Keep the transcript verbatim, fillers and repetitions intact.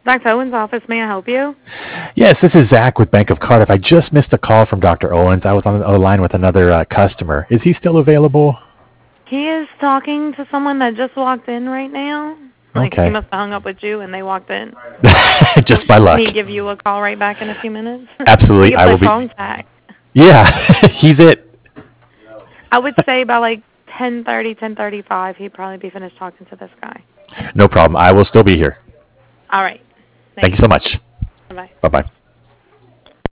Doctor Owens' office, may I help you? Yes, this is Zach with Bank of Cardiff. I just missed a call from Doctor Owens. I was on the other line with another uh, customer. Is he still available? He is talking to someone that just walked in right now. Like, he Okay. must have hung up with you and they walked in. Just by luck. Can he give you a call right back in a few minutes? Absolutely. You I can will play be. phone tag. Yeah, he's it. I would say by like ten thirty, ten thirty-five, he'd probably be finished talking to this guy. No problem. I will still be here. All right. Thank you Thanks. so much. Bye-bye. Bye-bye.